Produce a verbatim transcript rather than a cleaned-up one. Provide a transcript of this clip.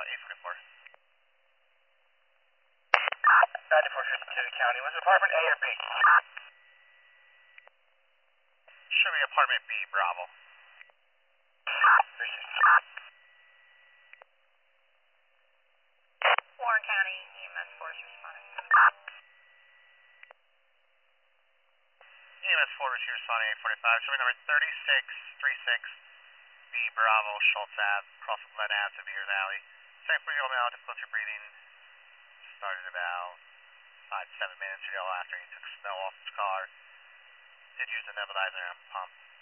eight forty-four. ninety-four fifty-two County. Was it apartment A or B? Should be apartment B, Bravo. Warren County E M S force responding. E M S four is here responding eight forty-five. Show me number thirty-six thirty-six B, Bravo, Schultz Ave, across from Glen Ave to Beers Alley. Second floor yellow now, difficulty breathing. Started about five, seven minutes ago after he took snow off his car. Did use the nebulizer and pump.